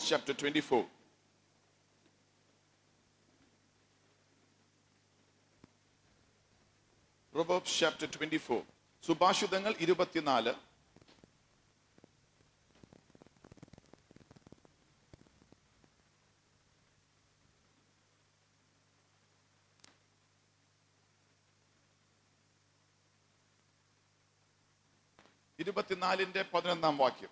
chapter 24. Proverbs chapter 24. സുഭാഷിതങ്ങൾ 24. ഇരുപത്തിനാലിന്റെ 11-ാം വാക്യം.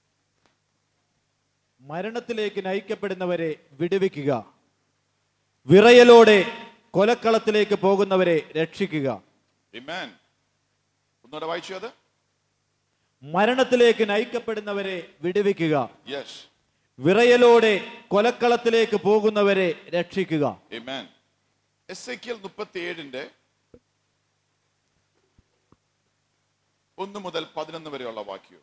മരണത്തിലേക്ക് നയിക്കപ്പെടുന്നവരെ വിടുവിക്കുക, വിറയലോടെ കൊലക്കളത്തിലേക്ക് പോകുന്നവരെ രക്ഷിക്കുക. Amen. ഒന്നുകൂടെ വായിച്ചു അത്. മരണത്തിലേക്ക് നയിക്കപ്പെടുന്നവരെ വിടുവിക്കുക, Yes. വിറയലോടെ കൊലക്കളത്തിലേക്ക് പോകുന്നവരെ രക്ഷിക്കുക. Amen. എസെക്കിയേൽ 37-ന്റെ 1 മുതൽ 11 വരെയുള്ള വാക്യം.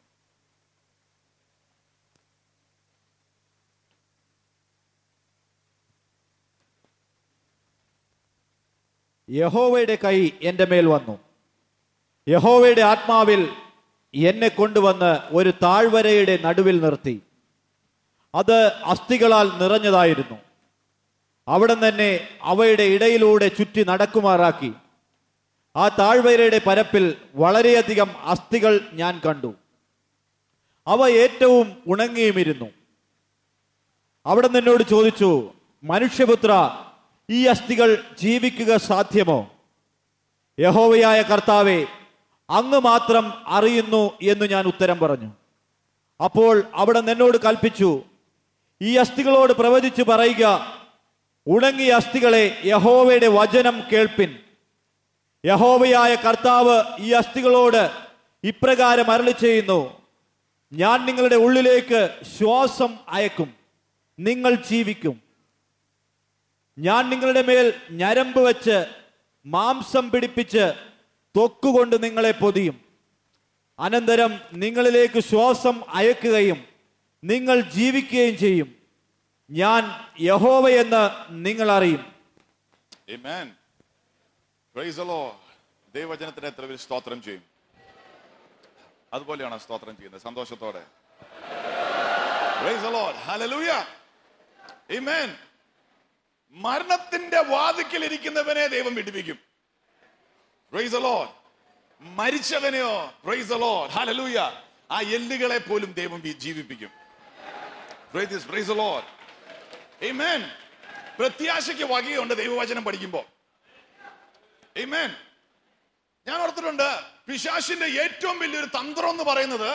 യഹോവയുടെ കൈ എന്റെ മേൽ വന്നു, യഹോവയുടെ ആത്മാവിൽ എന്നെ കൊണ്ടുവന്ന് ഒരു താഴ്വരയുടെ നടുവിൽ നിർത്തി. അത് അസ്ഥികളാൽ നിറഞ്ഞതായിരുന്നു. അവിടെ തന്നെ അവയുടെ ഇടയിലൂടെ ചുറ്റി നടക്കുമാറാക്കി. ആ താഴ്വരയുടെ പരപ്പിൽ വളരെയധികം അസ്ഥികൾ ഞാൻ കണ്ടു. അവ ഏറ്റവും ഉണങ്ങിയുമിരുന്നു. അവിടെ നിന്നോട് ചോദിച്ചു, മനുഷ്യപുത്ര, ഈ അസ്ഥികൾ ജീവിക്കുക സാധ്യമോ? യഹോവയായ കർത്താവേ, അങ്ങ് മാത്രം അറിയുന്നു എന്ന് ഞാൻ ഉത്തരം പറഞ്ഞു. അപ്പോൾ അവിടെ നിന്നോട് കൽപ്പിച്ചു, ഈ അസ്ഥികളോട് പ്രവചിച്ചു പറയുക, ഉണങ്ങിയ അസ്ഥികളെ, യഹോവയുടെ വചനം കേൾപ്പിൻ. യഹോവയായ കർത്താവ് ഈ അസ്ഥികളോട് ഇപ്രകാരം അരുളി ചെയ്യുന്നു, ഞാൻ നിങ്ങളുടെ ഉള്ളിലേക്ക് ശ്വാസം അയക്കും, നിങ്ങൾ ജീവിക്കും. ഞാൻ നിങ്ങളുടെ മേൽ ഞരമ്പ് വെച്ച് മാംസം പിടിപ്പിച്ച് ത്വക്കുകൊണ്ട് നിങ്ങളെ പൊതിയും. അനന്തരം നിങ്ങളിലേക്ക് ശ്വാസം അയക്കുകയും നിങ്ങൾ ജീവിക്കുകയും ചെയ്യും. ഞാൻ യഹോവയെന്ന് നിങ്ങൾ അറിയും. Amen. Praise the Lord. ദൈവവചനത്തിന് എത്ര പേര് സ്തോത്രം ചെയ്യും? അതുപോലെയാണ് സ്തോത്രം ചെയ്യുന്നത്, സന്തോഷത്തോടെ. Praise the Lord. Hallelujah. Amen. മരണത്തിന്റെ വാതിക്കൽ ഇരിക്കുന്നവനെ ദൈവം വിടുവിക്കും. Praise the Lord. മരിച്ചവനെയോ, praise the Lord, hallelujah, ആ എല്ലുകളെ പോലും ദൈവം ജീവിപ്പിക്കും. Praise the Lord. Amen. പ്രത്യാശയ്ക്ക് വകയുണ്ട് ദൈവവചനം പഠിക്കുമ്പോൾ. Amen. ഞാൻ ഓർത്തിട്ടുണ്ട്, പിശാചിന്റെ ഏറ്റവും വലിയൊരു തന്ത്രം എന്ന് പറയുന്നത്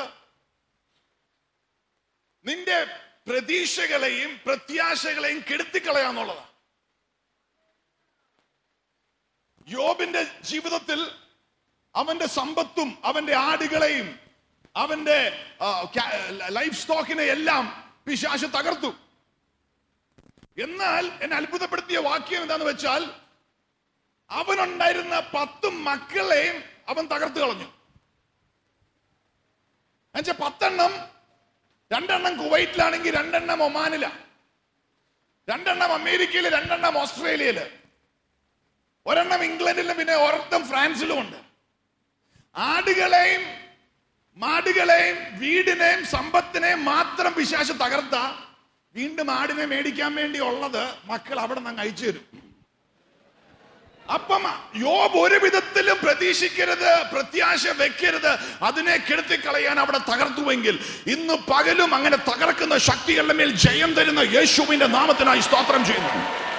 നിന്റെ പ്രതീക്ഷകളെയും പ്രത്യാശകളെയും കെടുത്തിക്കളയാന്നുള്ളതാണ്. യോബിന്റെ ജീവിതത്തിൽ അവന്റെ സമ്പത്തും അവന്റെ ആടുകളെയും അവന്റെ ലൈഫ് സ്റ്റോക്കിനെ എല്ലാം പിശാച് തകർത്തു. എന്നാൽ എന്നെ അത്ഭുതപ്പെടുത്തിയ വാക്യം എന്താന്ന് വെച്ചാൽ, അവനുണ്ടായിരുന്ന 10 മക്കളെയും അവൻ തകർത്തു കളഞ്ഞു. എന്നുവെച്ചാൽ 10 2 കുവൈറ്റിലാണെങ്കിൽ 2 ഒമാനില, 2 അമേരിക്കയില്, 2 ഓസ്ട്രേലിയയില്, 1 ഇംഗ്ലണ്ടിലും, പിന്നെ 1 ഫ്രാൻസിലും ഉണ്ട്. ആടുകളെയും മാടുകളെയും വീടിനെയും സമ്പത്തിനെയും മാത്രം പിശാച് തകർത്ത, വീണ്ടും ആടിനെ മേടിക്കാൻ വേണ്ടി ഉള്ളത് മക്കൾ അവിടെ നിന്ന് അയച്ചു തരും. അപ്പം യോബ് ഒരു വിധത്തിലും പ്രതീക്ഷിക്കരുത്, പ്രത്യാശ വെക്കരുത്, അതിനെ കെടുത്തിക്കളയാൻ അവിടെ തകർത്തുവെങ്കിൽ ഇന്ന് പകലും അങ്ങനെ തകർക്കുന്ന ശക്തികളുടെ മേൽ ജയം തരുന്ന യേശുവിന്റെ നാമത്തിനായി സ്തോത്രം ചെയ്യുന്നു.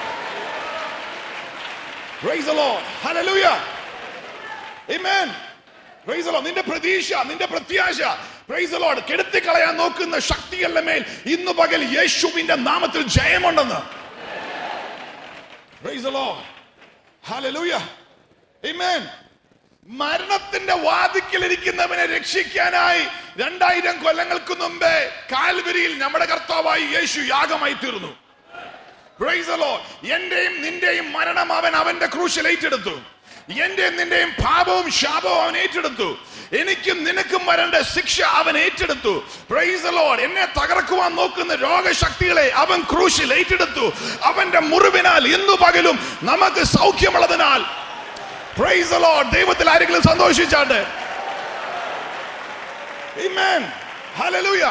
Praise the Lord. Hallelujah. Amen. Praise the Lord. നിന്റെ പ്രതീക്ഷ, നിന്റെ പ്രത്യാശ, praise the Lord, കെടുത്തിക്കളയാൻ നോക്കുന്ന ശക്തികളുടെ മേൽ ഇന്ന് പകൽ യേശുവിന്റെ നാമത്തിൽ ജയമുണ്ടെന്ന്. Praise the Lord. Hallelujah. Amen. മരണത്തിന്റെ വാതിക്കൽ ഇരിക്കുന്നവനെ രക്ഷിക്കാനായി 2000 കൊല്ലങ്ങൾക്ക് മുമ്പേ കാൽവരിയിൽ നമ്മുടെ കർത്താവായി യേശു യാഗമായി തീർന്നു. Praise the Lord. എന്റെയും നിന്റെയും മരണം അവൻ അവന്റെ ക്രൂശിൽ ഏറ്റെടുത്തു. എന്റെയും നിന്റെയും പാപവും ശാപവും അവൻ ഏറ്റെടുത്തു. എനിക്കും നിനക്കും വരേണ്ട ശിക്ഷ അവൻ ഏറ്റെടുത്തു. Praise the Lord. എന്നെ തകർക്കുവാൻ നോക്കുന്ന രോഗശക്തികളെ അവൻ ക്രൂശിൽ ഏറ്റെടുത്തു. അവന്റെ മുറിവിനാൽ ഇന്നു പകലും നമുക്ക് സൗഖ്യമുള്ളതിനാൽ, praise the Lord, ദൈവത്തിൽ ആരെങ്കിലും സന്തോഷിച്ചാട്ടെ. Amen. Hallelujah.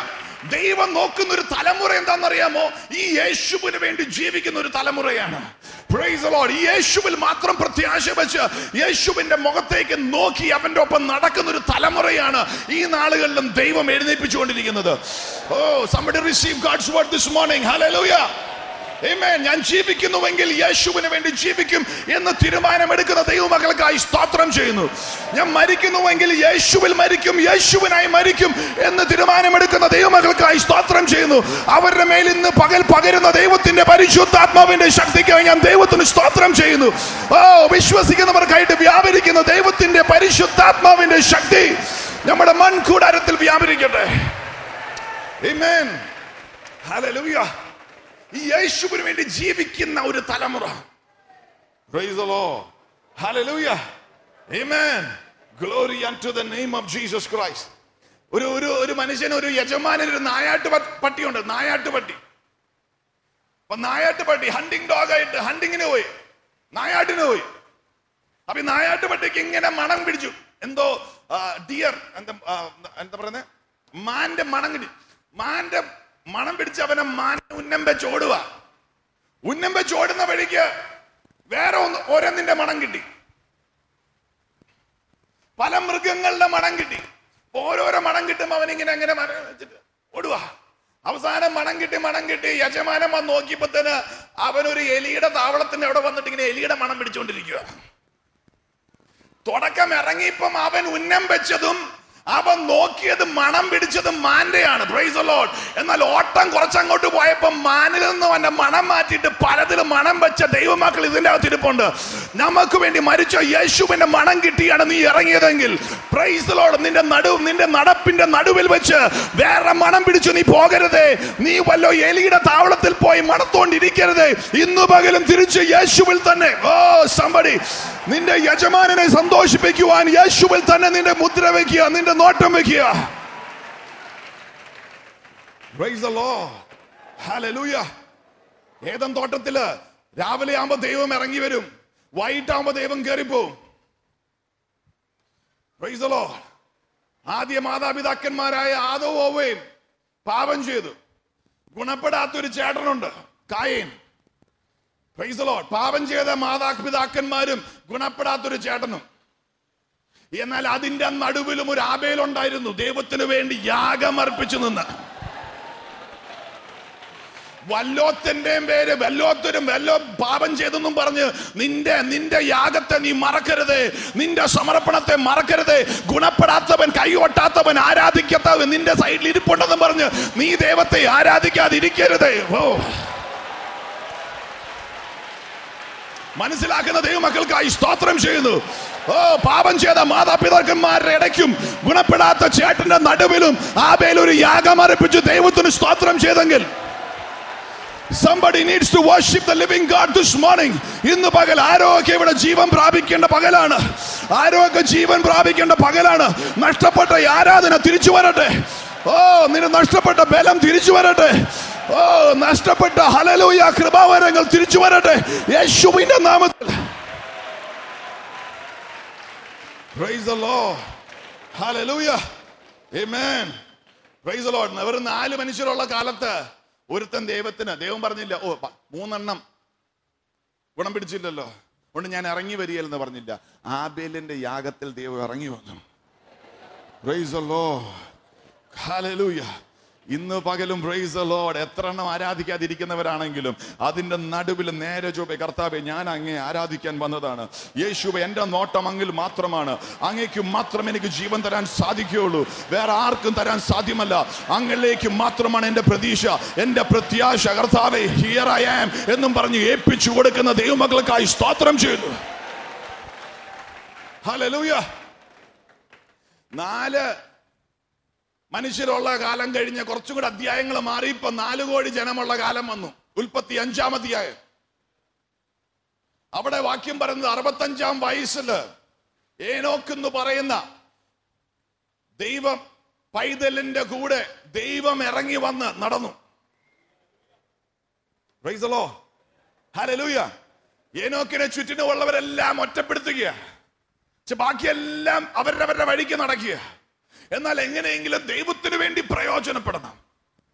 ദൈവം നോക്കുന്ന ഒരു തലമുറ എന്താണെന്നറിയാമോ? ഈ യേശുവിന് വേണ്ടി ജീവിക്കുന്ന ഒരു തലമുറയാണ്. Praise the Lord. ഈ യേശുവിൽ മാത്രം പ്രത്യാശ വെച്ച് യേശുവിന്റെ മുഖത്തേക്ക് നോക്കി അവന്റെ ഒപ്പം നടക്കുന്ന ഒരു തലമുറയാണ് ഈ നാളുകളിലും ദൈവം എഴുന്നേൽപ്പിച്ചുകൊണ്ടിരിക്കുന്നത്. Oh, somebody receive God's word this morning. Hallelujah. Amen. ഞാൻ ജീവിക്കുന്നുവെങ്കിൽ യേശുവിന് വേണ്ടി ജീവിക്കും എന്ന് തീരുമാനമെടുക്കുന്ന ദൈവമക്കൾക്കായി സ്തോത്രം ചെയ്യുന്നു. ഞാൻ മരിക്കുന്നുവെങ്കിൽ യേശുവിൽ മരിക്കും, യേശുവിനായി മരിക്കും എന്ന് തീരുമാനമെടുക്കുന്ന ദൈവമക്കൾക്കായി സ്തോത്രം ചെയ്യുന്നു. അവരുടെ മേൽ ഇന്ന് പകൽ പകരുന്ന ദൈവത്തിന്റെ പരിശുദ്ധാത്മാവിന്റെ ശക്തിക്കായി ഞാൻ ദൈവത്തിന് സ്തോത്രം ചെയ്യുന്നു. വിശ്വസിക്കുന്നവർക്കായിട്ട് വ്യാപരിക്കുന്ന ദൈവത്തിന്റെ പരിശുദ്ധാത്മാവിന്റെ ശക്തി നമ്മുടെ മൺകൂടാരത്തിൽ വ്യാപരിക്കട്ടെ. Amen. Hallelujah. ഈ യേശുവിന് വേണ്ടി ജീവിക്കുന്ന ഒരു തലമുറ. Praise the Lord. Hallelujah. Amen. Glory unto the name of Jesus Christ. ഒരു മനുഷ്യന്, ഒരു യജമാനന് ഒരു നായാട്ട് പട്ടിയുണ്ട്. നായാട്ടുപട്ടി. അപ്പൊ നായാട്ടുപട്ടി ഹണ്ടിങ് ഡോഗ് ആയിട്ട് ഹണ്ടിങ്ങിന് പോയി, നായാട്ടിന് പോയി. അപ്പൊ ഈ നായാട്ടുപട്ടിക്ക് ഇങ്ങനെ മണം പിടിച്ചു. എന്തോ ഡിയർ എന്താ പറയുന്നത്, മാന്റെ മണം കിട്ടി. മാന്റെ മണം പിടിച്ച് അവനെ മാൻ ഉന്നം വെച്ച് ഓടുക. ഉന്നം വെച്ച് ഓടുന്ന വഴിക്ക് വേറെ ഓരോന്നിന്റെ മണം കിട്ടി, പല മൃഗങ്ങളുടെ മണം കിട്ടി. ഓരോരോ മണം കിട്ടുമ്പോ അവനിങ്ങനെ അങ്ങനെ മണം വെച്ചിട്ട് ഓടുക. അവസാനം മണം കിട്ടി യജമാനൻ വന്ന് നോക്കിയപ്പോ തന്നെ അവനൊരു എലിയുടെ താവളത്തിന്റെ അവിടെ വന്നിട്ട് ഇങ്ങനെ എലിയുടെ മണം പിടിച്ചുകൊണ്ടിരിക്കുക. തുടക്കം ഇറങ്ങിയപ്പം അവൻ ഉന്നം വെച്ചതും അവൻ നോക്കിയത് മണം പിടിച്ചതും മാന്റെയാണ്. Praise the Lord. എന്നാൽ ഓട്ടം കുറച്ചങ്ങോട്ട് പോയപ്പോ മാനിൽ നിന്നും അവന്റെ മണം മാറ്റിയിട്ട് പലതിലും മണം വെച്ച ദൈവമക്കൾ ഇതിന്റെ അകത്ത് ഇരിപ്പുണ്ട്. നമുക്ക് വേണ്ടി മരിച്ച യേശുവിന്റെ മണം കിട്ടിയാണ് നീ ഇറങ്ങിയതെങ്കിൽ, പ്രൈസ് ദി ലോർഡ്, നിന്റെ നടപ്പിന്റെ നടുവിൽ വെച്ച് വേറെ മണം പിടിച്ചു നീ പോകരുതേ. നീ വല്ലോ എലിയുടെ താവളത്തിൽ പോയി മണത്തോണ്ടിരിക്കരുതേ. ഇന്നു പകലും തിരിച്ച് യേശുവിൽ തന്നെ, somebody, നിന്റെ യജമാനനെ സന്തോഷിപ്പിക്കുവാൻ യേശുവിൽ തന്നെ നിന്റെ മുദ്ര വെക്കുക, നിന്റെ നോട്ടം വെക്കുക. Praise the Lord. Hallelujah. Eden തോട്ടത്തില് രാവിലെ ആവുമ്പോ ദൈവം ഇറങ്ങി വരും, വൈകിട്ടാവുമ്പോ ദൈവം കയറിപ്പോവും. Praise the Lord. ആദ്യ മാതാപിതാക്കന്മാരായ ആദവും ഹവ്വയും പാപം ചെയ്തു. ഗുണപ്പെടാത്തൊരു ചേട്ടനുണ്ട്, കായീൻ. Praise the Lord. പാപം ചെയ്ത മാതാപിതാക്കന്മാരും ഗുണപ്പെടാത്തൊരു ചേട്ടനും. എന്നാൽ അതിന്റെ നടുവിലും ഒരു ആബേൽ ഉണ്ടായിരുന്നു, ദൈവത്തിന് വേണ്ടി യാഗം അർപ്പിച്ചു നിന്ന്. വല്ലോത്തിന്റെയും പേര് വല്ലോത്തരും പാപം ചെയ്തെന്നും പറഞ്ഞ് നിന്റെ യാഗത്തെ നീ മറക്കരുത്, നിന്റെ സമർപ്പണത്തെ മറക്കരുത്. ഗുണപ്പെടാത്തവൻ, കൈകൊട്ടാത്തവൻ, ആരാധിക്കാത്തവൻ നിന്റെ സൈഡിൽ ഇരിപ്പുണ്ടെന്നും പറഞ്ഞ് നീ ദൈവത്തെ ആരാധിക്കാതിരിക്കരുത്. മനസ്സിലാക്കുന്ന ദൈവമക്കൾക്കായി സ്തോത്രം ചെയ്യുന്നു. പാപം ചെയ്ത മാതാപിതാക്കന്മാരുടെ ഇടയ്ക്കും ഗുണപ്പെടാത്ത ചേട്ടന്റെ നടുവിലും ആബേൽ ഒരു യാഗം അർപ്പിച്ചു ദൈവത്തിന് സ്തോത്രം ചെയ്തെങ്കിൽ, somebody needs to worship the living God this morning. ഇന്ന് പകൽ ആരോഗ്യം ഇവിടെ ജീവൻ പ്രാപിക്കേണ്ട പകലാണ്. ആരോഗ്യ ജീവൻ പ്രാപിക്കേണ്ട പകലാണ്. നഷ്ടപ്പെട്ട ആരാധന തിരിച്ചു വരട്ടെ. നിന്റെ നഷ്ടപ്പെട്ട ബലം തിരിച്ചു വരട്ടെ. നഷ്ടപ്പെട്ട ഹല്ലേലൂയ കൃപാവരങ്ങൾ തിരിച്ചു വരട്ടെ യേശുവിന്റെ നാമത്തിൽ. Praise the Lord. Hallelujah. Amen. Praise the Lord. വെറും 4 മനുഷ്യരുള്ള കാലത്ത് ഒരുത്തൻ ദൈവം പറഞ്ഞില്ല, 3 ഗുണം പിടിച്ചില്ലല്ലോ, അതുകൊണ്ട് ഞാൻ ഇറങ്ങി വരികയെന്ന് പറഞ്ഞില്ല. ആബേലിന്റെ യാഗത്തിൽ ദൈവം ഇറങ്ങി വന്നു. Praise the Lord. Hallelujah. ഇന്ന് പകലും പ്രൈസ് ദി ലോർഡ്, എത്ര എണ്ണം ആരാധിക്കാതിരിക്കുന്നവരാണെങ്കിലും അതിന്റെ നടുവിൽ നേരെ ചൊവ്വേ, കർത്താവേ ഞാൻ അങ്ങേ ആരാധിക്കാൻ വന്നതാണ്. യേശുവേ എന്റെ നോട്ടം അങ്ങിൽ മാത്രമാണ്, അങ്ങേക്ക് മാത്രം എനിക്ക് ജീവൻ തരാൻ സാധിക്കുകയുള്ളൂ, വേറെ ആർക്കും തരാൻ സാധ്യമല്ല. അങ്ങിലേക്ക് മാത്രമാണ് എന്റെ പ്രതീക്ഷ, എന്റെ പ്രത്യാശ. കർത്താവേ ഹിയർ ഐ ആം എന്നും പറഞ്ഞ് ഏൽപ്പിച്ചു കൊടുക്കുന്ന ദൈവമക്കൾക്കായി സ്തോത്രം ചെയ്യുന്നു. ഹല്ലേലൂയ. 4 മനുഷ്യരുള്ള കാലം കഴിഞ്ഞ് കുറച്ചും കൂടെ അധ്യായങ്ങൾ മാറി ഇപ്പൊ 4 കോടി ജനമുള്ള കാലം വന്നു. ഉൽപ്പത്തി 5-ാം അധ്യായം. അവിടെ വാക്യം പറയുന്നത് 65-ാം വയസ്സില് ഏനോക്ക് എന്ന് പറയുന്ന ദൈവം പൈതലിന്റെ കൂടെ ദൈവം ഇറങ്ങി വന്ന് നടന്നു. Praise the Lord. ഹല്ലേലൂയ. ഏനോക്കിനെ ചുറ്റിനുമുള്ളവരെല്ലാം ഒറ്റപ്പെടുത്തുക, ബാക്കിയെല്ലാം അവരവരുടെ വഴിക്ക് നടക്കുക. എന്നാൽ എങ്ങനെയെങ്കിലും ദൈവത്തിന് വേണ്ടി പ്രയോജനപ്പെടണം.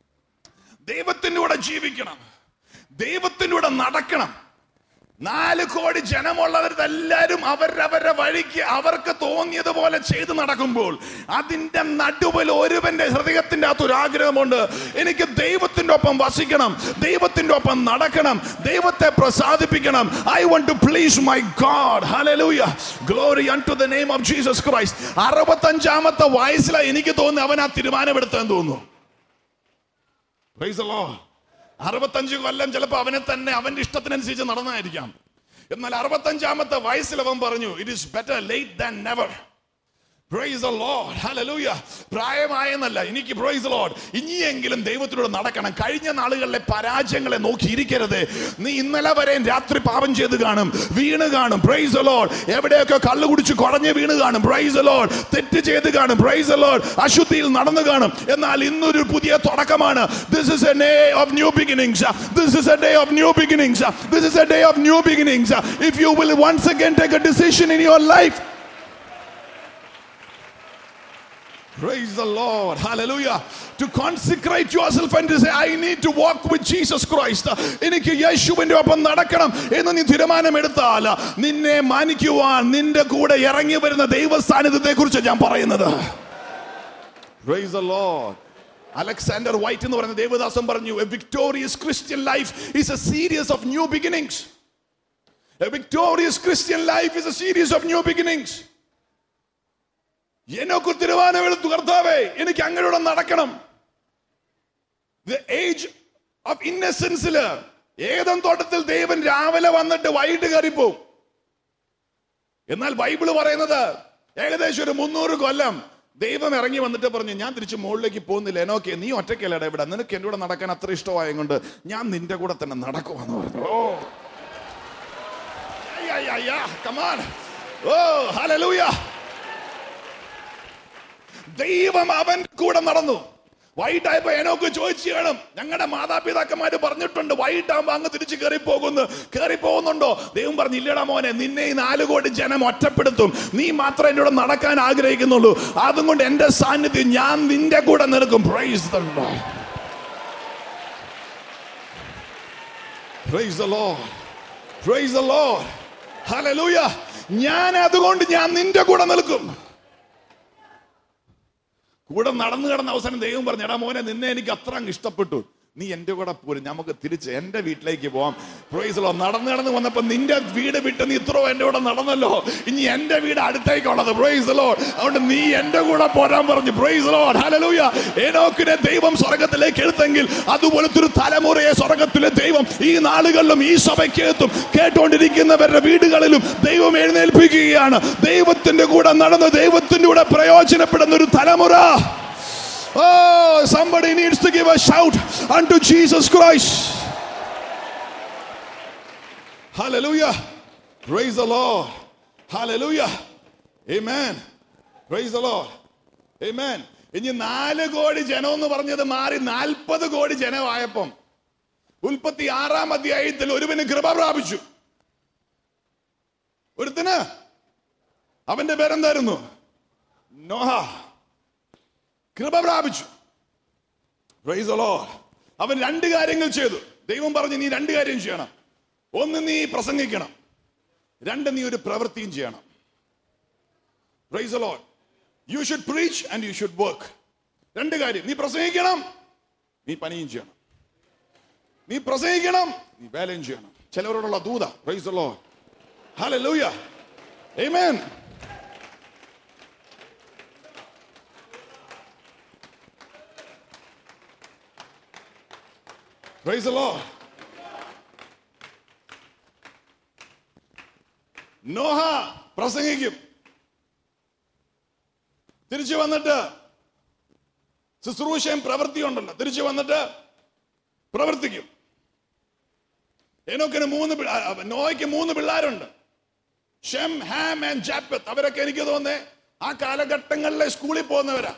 ദൈവത്തിന്റെ കൂടെ ജീവിക്കണം, ദൈവത്തിന്റെ കൂടെ നടക്കണം. 4 കോടി ജനമുള്ളവരെല്ലാരും അവരവരുടെ വഴിക്ക് അവർക്ക് തോന്നിയതുപോലെ ചെയ്തു നടക്കുമ്പോൾ അതിന്റെ നടുവിൽ ഒരുവന്റെ ഹൃദയത്തിന്റെ അകത്ത് ഒരു ആഗ്രഹമുണ്ട്, എനിക്ക് ദൈവത്തിന്റെ ഒപ്പം വസിക്കണം, ദൈവത്തിന്റെ ഒപ്പം നടക്കണം, ദൈവത്തെ പ്രസാദിപ്പിക്കണം. I want to please my God. Hallelujah. Glory unto the name of Jesus Christ. 65-ാമത്തെ വയസ്സിലാണ് എനിക്ക് തോന്നുന്നു അവൻ ആ തീരുമാനമെടുത്തെന്ന് തോന്നുന്നു. Praise the Lord. 65 കൊല്ലം ചിലപ്പോൾ അവനെ തന്നെ അവന്റെ ഇഷ്ടത്തിനനുസരിച്ച് നടന്നായിരിക്കാം. എന്നാൽ 65-ാമത്തെ വയസ്സിൽ അവൻ പറഞ്ഞു, it is better late than never. Praise the Lord. Hallelujah. പ്രായമായെന്നല്ല, എനിക്ക് praise the Lord ഇനിയെങ്കിലും ദൈവത്തിലൂടെ നടക്കണം. കഴിഞ്ഞ നാളുകളിലെ പരാജയങ്ങളെ നോക്കിയിരിക്കരുത്. നീ ഇന്നലെ വരെ രാത്രി പാപം ചെയ്ത് കാണും, വീണ് കാണും. Praise the Lord. എവിടെയൊക്കെ കള്ളു കുടിച്ച് കുടഞ്ഞ് വീണ് കാണും. Praise the Lord. തെറ്റ് ചെയ്ത് കാണും. Praise the Lord. അശുദ്ധിയിൽ നടന്നു കാണും. എന്നാൽ ഇന്നൊരു പുതിയ തുടക്കമാണ്. This is a day of new beginnings. This is a day of new beginnings. This is a day of new beginnings. If you will once again take a decision in your life. Praise the Lord. Hallelujah. To consecrate yourself and to say, I need to walk with Jesus Christ. എനിക്ക് യേശുവിന്റെ ഒപ്പം നടക്കണം എന്ന് നീ തീരുമാനമെടുത്താൽ നിന്നെ മാനിക്കുവാൻ നിന്റെ കൂടെ ഇറങ്ങി വരുന്ന ദൈവ സാന്നിധ്യത്തെ കുറിച്ച് ഞാൻ പറയുന്നത്. Praise the Lord. Alexander White എന്ന് പറയുന്ന ദേവദാസൻ പറഞ്ഞു, a victorious Christian life is a series of new beginnings. A victorious Christian life is a series of new beginnings. എന്നൊക്കെ തീരുമാനമെടുത്തു, കർത്താവേ എനിക്ക് അങ്ങനെയുള്ള നടക്കണം. The age of innocence. Eden തോട്ടത്തിൽ ദൈവൻ രാവിലെ വന്നിട്ട് വൈകിട്ട് കയറിപ്പോവും. എന്നാൽ ബൈബിള് പറയുന്നത് ഏകദേശം ഒരു 300 കൊല്ലം ദൈവം ഇറങ്ങി വന്നിട്ട് പറഞ്ഞു, ഞാൻ തിരിച്ച് മുകളിലേക്ക് പോകുന്നില്ല, എന്നോക്കെ നീ ഒറ്റയ്ക്കല്ലട ഇവിടെ, നിനക്ക് എന്റെ കൂടെ നടക്കാൻ അത്ര ഇഷ്ടമായത് കൊണ്ട് ഞാൻ നിന്റെ കൂടെ തന്നെ നടക്കുമെന്ന് പറഞ്ഞു. Come on. Oh, hallelujah. ദൈവം അവൻ കൂടെ നടന്നു. വൈകിട്ടായപ്പോ എനോക്ക് ചോദിച്ചു കാണും, ഞങ്ങളുടെ മാതാപിതാക്കന്മാര് പറഞ്ഞിട്ടുണ്ട് വൈകിട്ടാകുമ്പോ അങ്ങ് തിരിച്ച് കയറി പോകുന്നുണ്ടോ? ദൈവം പറഞ്ഞു, ഇല്ലടാ മോനെ, നിന്നെ ഈ 4 കോടി ജനം ഒറ്റപ്പെടുത്തും, നീ മാത്രമേ എന്നോട് നടക്കാൻ ആഗ്രഹിക്കുന്നുള്ളൂ, അതുകൊണ്ട് എന്റെ സാന്നിധ്യം ഞാൻ നിന്റെ കൂടെ നിൽക്കും. Praise the Lord. Praise the Lord. Praise the Lord. Hallelujah. അതുകൊണ്ട് ഞാൻ നിന്റെ കൂടെ നിൽക്കും. കൂടെ നടന്നു കിടന്ന അവസാനം ദൈവം പറഞ്ഞു, എടാ മോനെ, നിന്നെ എനിക്ക് അത്ര അങ്ങ് ഇഷ്ടപ്പെട്ടു, നീ എന്റെ കൂടെ പോരും, നമുക്ക് തിരിച്ച് എന്റെ വീട്ടിലേക്ക് പോവാം. Praise the Lord. നടന്നു വന്നപ്പോ നിന്റെ വീട് വിട്ട് നീ ഇത്രയോ എന്റെ കൂടെ നടന്നല്ലോ, ഇനി എന്റെ വീട് അടുത്തേക്കുള്ളത്. Price the Lord. അതുകൊണ്ട് നീ എന്റെ കൂടെ പോരാൻ പറഞ്ഞു. Praise the Lord. ഹല്ലേലൂയ. ഏനോക്കിനെ ദൈവം സ്വർഗത്തിലേക്ക് എടുത്തെങ്കിൽ അതുപോലത്തെ ഒരു തലമുറയെ സ്വർഗത്തിലെ ദൈവം ഈ നാളുകളിലും ഈ സഭയ്ക്കകത്തും കേട്ടുകൊണ്ടിരിക്കുന്നവരുടെ വീടുകളിലും ദൈവം എഴുന്നേൽപ്പിക്കുകയാണ്. ദൈവത്തിന്റെ കൂടെ നടന്ന് ദൈവത്തിന്റെ കൂടെ പ്രയോജനപ്പെടുന്ന ഒരു തലമുറ. Oh, somebody needs to give a shout unto Jesus Christ. Hallelujah. Praise the Lord. Hallelujah. Amen. Praise the Lord. Amen. ഇനി 4 കോടി ജനം എന്ന് പറഞ്ഞത് മാറി 40 കോടി ജനമായപ്പം ഉൽപ്പത്തി 6-ാം അധ്യായത്തിൽ ഒരുവന് കൃപ പ്രാപിച്ചു. ഒരുത്തന്, അവന്റെ പേരെന്തായിരുന്നു? നോഹ. കൃപ പ്രാപിച്ചു. Praise the Lord. അവൻ 2 കാര്യങ്ങൾ ചെയ്തു. ദൈവം പറഞ്ഞു, നീ 2 കാര്യം ചെയ്യണം. ഒന്ന്, നീ പ്രസംഗിക്കണം. 2, നീ ഒരു പ്രവൃത്തിയും ചെയ്യണം. Praise the Lord. You should preach and you should work. 2 കാര്യം. നീ പ്രസംഗിക്കണം, നീ പണിയും ചെയ്യണം. നീ പ്രസംഗിക്കണം, നീ വേലയും ചെയ്യണം. ചിലവരോടുള്ള ദൂത. Praise the Lord. Hallelujah. Amen. Praise the Lord. Noah പ്രസംഗിക്കും. തിരിച്ചു വന്നിട്ട് ശുശ്രൂഷയും പ്രവൃത്തിയുണ്ടല്ലോ, തിരിച്ചു വന്നിട്ട് പ്രവർത്തിക്കും. നോഹയ്ക്ക് 3 പിള്ളേരുണ്ട്. Shem, Ham and Japheth. അവരൊക്കെ എനിക്ക് തോന്നുന്നേ ആ കാലഘട്ടങ്ങളിലെ സ്കൂളിൽ പോകുന്നവരാ.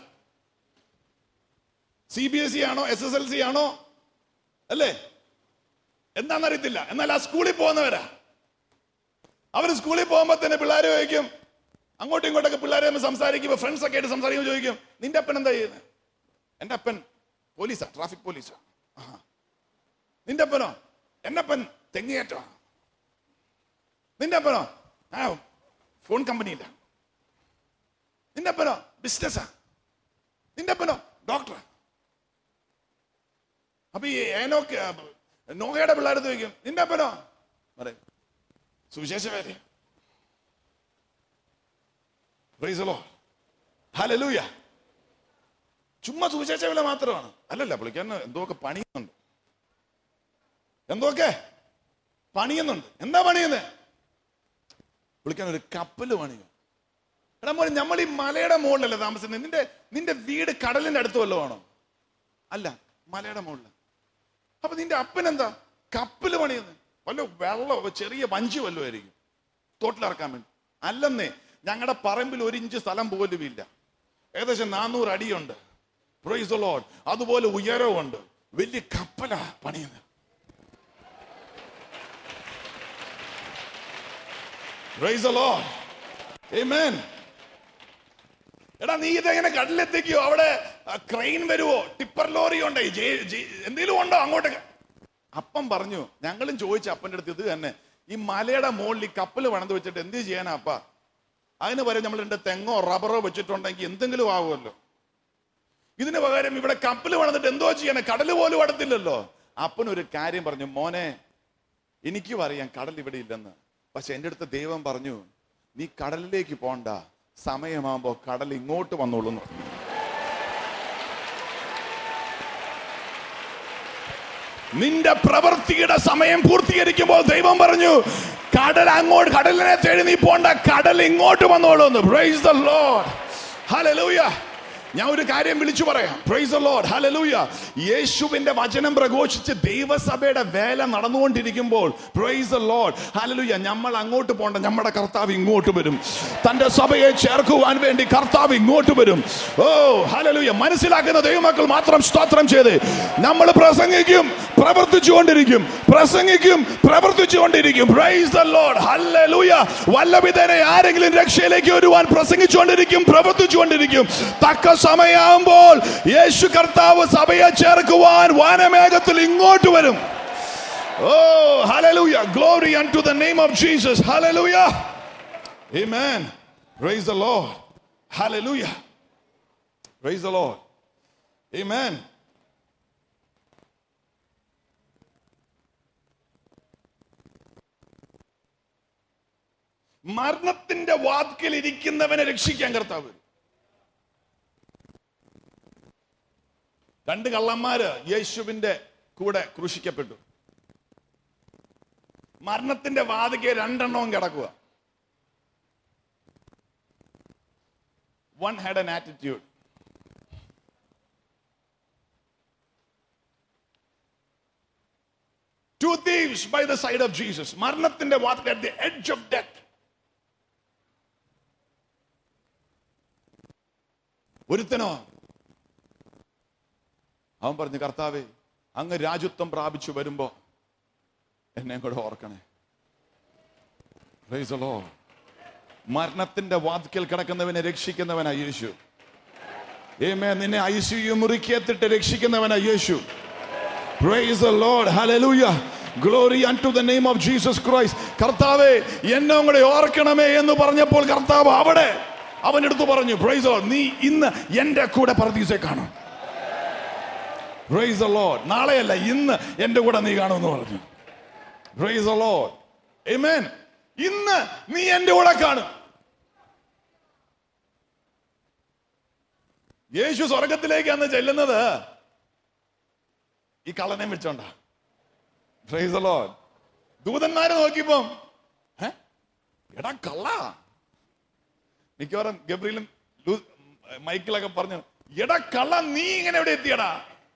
CBSE ആണോ SSLC ആണോ അല്ലേ എന്താണെന്നറിയത്തില്ല. എന്നാൽ ആ സ്കൂളിൽ പോകുന്നവരാ. അവർ സ്കൂളിൽ പോകുമ്പോ തന്നെ പിള്ളേരെ ചോദിക്കും, അങ്ങോട്ടും ഇങ്ങോട്ടൊക്കെ പിള്ളേരെ സംസാരിക്കുമ്പോ, ഫ്രണ്ട്സ് ഒക്കെ ആയിട്ട് സംസാരിക്കുമ്പോൾ ചോദിക്കും, നിന്റെ അപ്പൻ എന്താ ചെയ്യുന്നത്? എന്റെ അപ്പൻ പോലീസാ, ട്രാഫിക് പോലീസാ. നിന്റെ അപ്പനോ? എന്നപ്പൻ തെങ്ങേറ്റോ. നിന്റെ അപ്പനോ? ഫോൺ കമ്പനിയില്ല. നിന്റെ അപ്പനോ? ബിസിനസ്സാ. നിന്റെ അപ്പനോ? ഡോക്ടർ. അപ്പൊ ഈ നോഹയുടെ പിള്ളേർ ചോദിക്കും, നിന്റെ അപ്പനോ? പറയും സുവിശേഷകാര്യ. Praise the Lord. ഹല്ലേലൂയ. ചുമ്മാ സുവിശേഷ വില മാത്രമാണ്. അല്ലല്ല, പുള്ളിക്കാൻ എന്തൊക്കെ പണിയുന്നുണ്ട്. എന്തൊക്കെ പണിയുന്നുണ്ട്. എന്താ പണിയുന്നത്? പുള്ളിക്കാൻ ഒരു കപ്പല് പണിയോ. എടാ മോനെ, നമ്മൾ ഈ മലയുടെ മുകളിലല്ലേ താമസിക്കുന്നത്. നിന്റെ വീട് കടലിന്റെ അടുത്ത് വല്ലതും ആണോ? അല്ല, മലയുടെ മുകളിൽ. അപ്പൊ നിന്റെ അപ്പൻ എന്താ കപ്പല് പണിയുന്നത്? വല്ല വെള്ളം ചെറിയ വഞ്ചി വല്ലതും ആയിരിക്കും തോട്ടിലിറക്കാൻ വേണ്ടി. അല്ലെന്നേ, ഞങ്ങളുടെ പറമ്പിൽ 1 ഇഞ്ച് സ്ഥലം പോലും ഇല്ല. ഏകദേശം 400 അടിയുണ്ട്. Price the Lord. അതുപോലെ ഉയരവുമുണ്ട്. വലിയ കപ്പലാ പണിയുന്നത്. Praise the Lord. ആമേൻ. എടാ, നീ ഇതെങ്ങനെ കടലിലെത്തിക്കോ? അവിടെ ക്രെയിൻ വരുവോ? ടിപ്പർ ലോറി ഉണ്ടോ? എന്തെങ്കിലും ഉണ്ടോ അങ്ങോട്ടൊക്കെ? അപ്പം പറഞ്ഞു, ഞങ്ങളും ചോദിച്ചു അപ്പന്റെ അടുത്ത് ഇത് തന്നെ. ഈ മലയുടെ മുകളിൽ ഈ കപ്പല് പണിത് വെച്ചിട്ട് എന്ത് ചെയ്യാനാ അപ്പ? അതിന് പകരം നമ്മൾ 2 തെങ്ങോ റബ്ബറോ വെച്ചിട്ടുണ്ടെങ്കിൽ എന്തെങ്കിലും ആവുമല്ലോ. ഇതിന് പകരം ഇവിടെ കപ്പല് പണിതിട്ട് എന്തോ ചെയ്യാനാ? കടല് പോലും അടുത്തില്ലല്ലോ. അപ്പനൊരു കാര്യം പറഞ്ഞു, മോനെ, എനിക്കും അറിയാം കടൽ ഇവിടെ ഇല്ലെന്ന്. പക്ഷെ എന്റെ അടുത്ത് ദൈവം പറഞ്ഞു, നീ കടലിലേക്ക് പോണ്ട, സമയമാകുമ്പോ കടൽ ഇങ്ങോട്ട് വന്നോളൂ. നിന്റെ പ്രവൃത്തിയുടെ സമയം പൂർത്തീകരിക്കുമ്പോൾ ദൈവം പറഞ്ഞു, കടലിനെ തേടി നീ പോണ്ട, കടൽ ഇങ്ങോട്ട് വന്നോളൂ. Praise the Lord. ഹല്ലേലൂയ. ഞാൻ ഒരു കാര്യം വിളിച്ചു പറയാം. Praise the Lord. ഹല്ലേലൂയ. യേശുവിന്റെ വചനം പ്രഘോഷിച്ച് ദൈവസഭയുടെ വേല നടന്നുകൊണ്ടിരിക്കുമ്പോൾ, പ്രൈസ് ദി ലോർഡ്, ഹല്ലേലൂയ, നമ്മൾ അങ്ങോട്ട് പോണ്ട, നമ്മുടെ കർത്താവ് ഇങ്ങോട്ട് വരും. തന്റെ സഭയെ ചേർക്കുവാൻ വേണ്ടി കർത്താവ് ഇങ്ങോട്ട് വരും. Oh hallelujah. മനസ്സിലാക്കുന്ന ദൈവമക്കൾ മാത്രം സ്തോത്രം ചെയ്ത്. നമ്മൾ പ്രസംഗിക്കും, പ്രവർത്തിച്ചുകൊണ്ടിരിക്കും. പ്രസംഗിക്കും, പ്രവർത്തിച്ചുകൊണ്ടിരിക്കും. Praise the Lord. ഹല്ലേലൂയ. വല്ലവിധേനെ ആരെങ്കിലും രക്ഷയിലേക്ക് വരുവാൻ പ്രസംഗിച്ചുകൊണ്ടിരിക്കും, പ്രവർത്തിച്ചുകൊണ്ടിരിക്കും. തക്ക സമയമാകുമ്പോൾ യേശു കർത്താവ് സഭയെ ചേർക്കുവാൻ വാനമേഘത്തിൽ ഇങ്ങോട്ട് വരും. Oh hallelujah. Glory unto the name of Jesus. Hallelujah. Amen. Praise the Lord. Hallelujah. Praise the Lord. Amen. മരണത്തിന്റെ വാതിക്കൽ ഇരിക്കുന്നവനെ രക്ഷിക്കാൻ കർത്താവ്. 2 കള്ളന്മാര് യേശുവിന്റെ കൂടെ ക്രൂശിക്കപ്പെട്ടു. മരണത്തിന്റെ വാതിക്കെ 2 എണ്ണവും കിടക്കുക. One had an attitude. Two thieves by the side of Jesus. മരണത്തിന്റെ വാതിൽ at the edge of death. ഒരുത്തനോ അവൻ പറഞ്ഞു, കർത്താവേ, അങ്ങ് രാജ്യത്വം പ്രാപിച്ചു വരുമ്പോ എന്നെ കൂടെ ഓർക്കണേ. Price the Lord. മരണത്തിന്റെ വാതിക്കൽ കിടക്കുന്നവനെ രക്ഷിക്കുന്നവനാ യേശു. ആമേൻ. നിന്നെ ഐസിയു മുറിക്കെത്തിട്ട് രക്ഷിക്കുന്നവനാ യേശു. Praise the Lord. Hallelujah. Glory unto the name of Jesus Christ. കർത്താവേ, എന്നെ കൂടെ ഓർക്കണമേ എന്ന് പറഞ്ഞപ്പോൾ കർത്താവ് അവിടെ അവനെടുത്ത് പറഞ്ഞു, പ്രൈസ് ദി ലോർഡ്, നീ ഇന്ന് എന്റെ കൂടെ പർദീസയെ കാണും. Price the Lord. നാളെയല്ല, ഇന്ന് എന്റെ കൂടെ നീ കാണുമെന്ന് പറഞ്ഞു. Praise the Lord. ആമേൻ. ഇന്ന് നീ എന്റെ കൂടെ കാണും. യേശു സ്വർഗത്തിലേക്ക് അന്ന് ചെല്ലുന്നത് ഈ കള്ളനെ വിളിച്ചോണ്ടാ. Price the Lord. ദൂതന്മാരെ നോക്കിയപ്പോ, എടാ കള്ള. മിക്കവാറും ഗബ്രിയിലും മൈക്കിളൊക്കെ പറഞ്ഞു, എടാ കള്ള, നീ ഇങ്ങനെ എവിടെ എത്തിയടാ?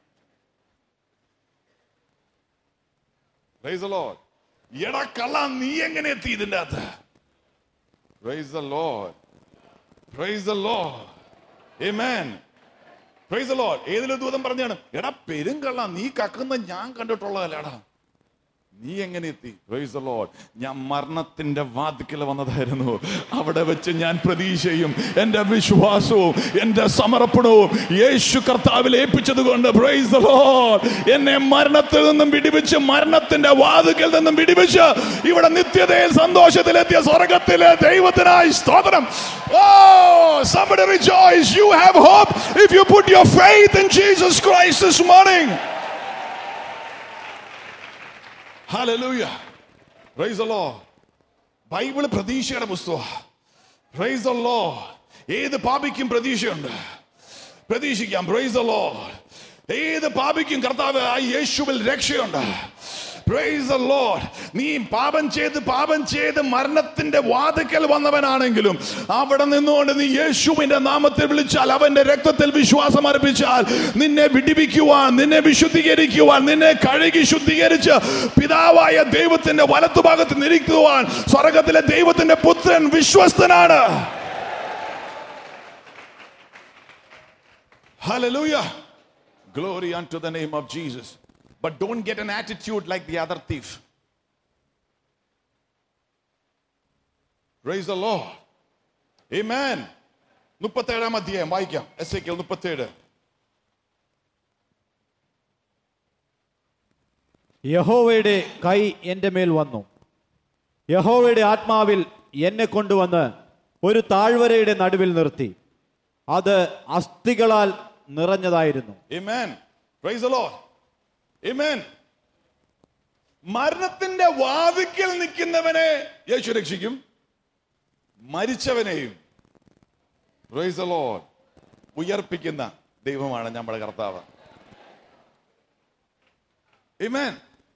Price the Lord. എടാ കള്ള, നീ എങ്ങനെ എത്തി ഇതിന്റെ അകത്ത്? Praise the Lord. Praise the Lord. Amen. Praise the Lord. ഏതിലും ദൂതൻ പറഞ്ഞാണ്, എടാ പെരുങ്കള്ള, നീ കക്കുന്ന ഞാൻ കണ്ടിട്ടുള്ളതല്ലടാ, നീ എങ്ങനെ എത്തി? Praise the Lord. ഞാൻ മരണത്തിന്റെ വാതിക്കൽ വന്നതായിരുന്നു. അവിടെ വെച്ച് ഞാൻ പ്രതീക്ഷയും എന്റെ വിശ്വാസവും എന്റെ സമർപ്പണവും യേശു കർത്താവിൽ ഏൽപ്പിച്ചത് കൊണ്ട് പ്രൈസ് ദി ലോർഡ് എന്നെ മരണത്തിൽ നിന്നും വിടിവിച്ച്, മരണത്തിന്റെ വാതിക്കൽ നിന്നും വിടിവിച്ച് ഇവിടെ നിത്യതയിൽ സന്തോഷത്തിലെത്തിയ സ്വർഗത്തിലെ ദൈവത്തിനായി സ്തോത്രം. Oh, somebody rejoice. You have hope if you put your faith in Jesus Christ this morning. Hallelujah. Praise the Lord. Bible പ്രതീക്ഷയുടെ പുസ്തകമാണ്. Praise the Lord. ഏത് പാപിക്കും പ്രതീക്ഷയുണ്ട്, പ്രതീക്ഷിക്കാം. Praise the Lord. ഏത് പാപിക്കും കർത്താവ് യേശുവിൽ രക്ഷയുണ്ട്. Praise the Lord. നീ പാപം ചെയ്ത് മരണത്തിന്റെ വാതിക്കൽ വന്നവനാണെങ്കിലും അവിടെ നിന്നുകൊണ്ട് നീ യേശുവിന്റെ നാമത്തിൽ വിളിച്ചാൽ, അവന്റെ രക്തത്തിൽ വിശ്വാസം അർപ്പിച്ചാൽ, നിന്നെ വിടിവിക്കുവാൻ, നിന്നെ വിശുദ്ധീകരിക്കുവാൻ, നിന്നെ കഴുകി ശുദ്ധീകരിച്ച് പിതാവായ ദൈവത്തിന്റെ വലത്തുഭാഗത്ത് നിൽക്കുവാൻ സ്വർഗത്തിലെ ദൈവത്തിന്റെ പുത്രൻ വിശ്വസ്തനാണ്. Hallelujah. Glory unto the name of Jesus. But don't get an attitude like the other thief. Praise the Lord. Amen. 37 അധ്യായം വായിക്കാം. എസേക്കിയേൽ 37. യഹോവയുടെ കൈ എന്റെ മേൽ വന്നു. യഹോവയുടെ ആത്മാവിൽ എന്നെ കൊണ്ടുവന്ന് ഒരു താഴ്വരയുടെ നടുവിൽ നിർത്തി. അത് അസ്ഥികളാൽ നിറഞ്ഞതായിരുന്നു. Amen. Praise the Lord. Amen. മരണത്തിന്റെ വാതിക്കൽ നിൽക്കുന്നവനെ യേശു രക്ഷിക്കും, മരിച്ചവനെയും Praise the Lord ഉയർപ്പിക്കുന്ന ദൈവമാണ് നമ്മുടെ കർത്താവ്. Amen.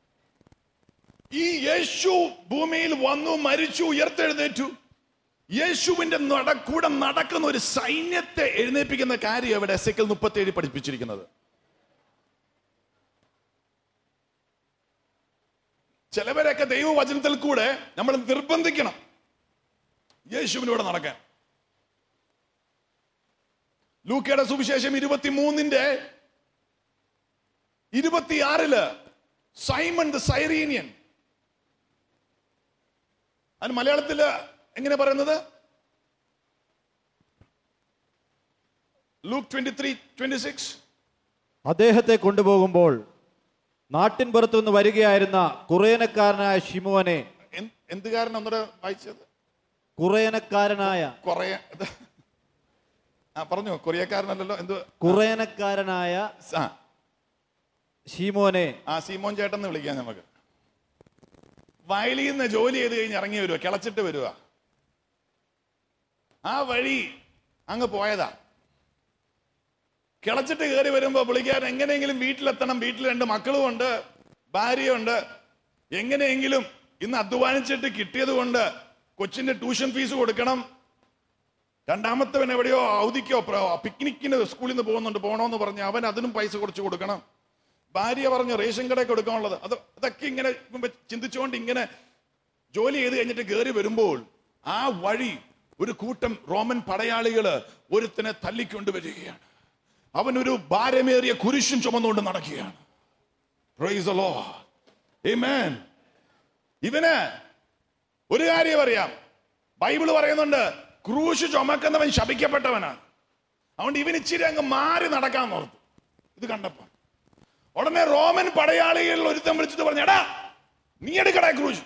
ഈ യേശു ഭൂമിയിൽ വന്നു, മരിച്ചു, ഉയർത്തെഴുന്നേറ്റു. യേശുവിന്റെ കൂടെ നടക്കുന്ന ഒരു സൈന്യത്തെ എഴുന്നേൽപ്പിക്കുന്ന കാര്യം അവിടെ എസേക്കിയേൽ 37 പഠിപ്പിച്ചിരിക്കുന്നത്. ചിലവരൊക്കെ ദൈവവചനത്തിൽ കൂടെ നമ്മൾ നിർബന്ധിക്കണം യേശുവിനൂടെ നടക്കാൻ. ലൂക്കയുടെ സുവിശേഷം 23:26 സൈമൺ ദ സൈറീനിയൻ, അതിന് മലയാളത്തില് എങ്ങനെ പറയുന്നത്? ലൂക്ക് 23:26 അദ്ദേഹത്തെ കൊണ്ടുപോകുമ്പോൾ നാട്ടിൻ പുറത്തു നിന്ന് വരികയായിരുന്ന കുറേനക്കാരനായ ശിമോനെ. എന്തുകാരൻ ഒന്നുകൂടെ വായിച്ചത്? കുറേനക്കാരനായ പറഞ്ഞു. കൊറിയക്കാരനല്ലോ, എന്ത്? കുറേനക്കാരനായ ശിമോനെ. സീമോൻ ചേട്ടൻ വിളിക്കാം നമുക്ക്. വയലിൽ നിന്ന് ജോലി ചെയ്ത് കഴിഞ്ഞ് ഇറങ്ങി വരുക, കിളച്ചിട്ട് വരുക. ആ വഴി അങ്ങ് പോയതാ. കിളച്ചിട്ട് കയറി വരുമ്പോ പുള്ളിക്കാരൻ എങ്ങനെയെങ്കിലും വീട്ടിലെത്തണം. വീട്ടിൽ 2 മക്കളുമുണ്ട്, ഭാര്യയുണ്ട്. എങ്ങനെയെങ്കിലും ഇന്ന് അധ്വാനിച്ചിട്ട് കിട്ടിയത് കൊണ്ട് കൊച്ചിന്റെ ട്യൂഷൻ ഫീസ് കൊടുക്കണം. രണ്ടാമത്തവൻ എവിടെയോ അവധിക്കോ പിക്നിക്കിന് സ്കൂളിൽ നിന്ന് പോകണമെന്ന് പറഞ്ഞ് അവൻ അതിനും പൈസ കുറച്ച് കൊടുക്കണം. ഭാര്യ പറഞ്ഞു റേഷൻ കടയിൽ കൊടുക്കാനുള്ളത്. അതൊക്കെ ഇങ്ങനെ ചിന്തിച്ചുകൊണ്ട് ഇങ്ങനെ ജോലി ചെയ്ത് കഴിഞ്ഞിട്ട് കയറി വരുമ്പോൾ ആ വഴി ഒരു കൂട്ടം റോമൻ പടയാളികള് ഒരുത്തനെ തല്ലിക്കൊണ്ടുവരികയാണ്. അവൻ ഒരു ഭാരമേറിയ കുരിശും ചുമന്നുകൊണ്ട് നടക്കുകയാണ്. Praise the Lord. Amen. ഇവന് ഒരു കാര്യം അറിയാം, ബൈബിള് പറയുന്നുണ്ട് ക്രൂശ് ചുമക്കുന്നവൻ ശപിക്കപ്പെട്ടവനാണ്. അതുകൊണ്ട് ഇവൻ ഇച്ചിരി അങ്ങ് മാറി നടക്കാൻ ഓർത്തു. ഇത് കണ്ടപ്പോ ഉടനെ റോമൻ പടയാളികളിൽ ഒരുത്തൻ വിളിച്ചിട്ട് പറഞ്ഞു, എടാ നീ എടുക്കടാ ക്രൂശ്.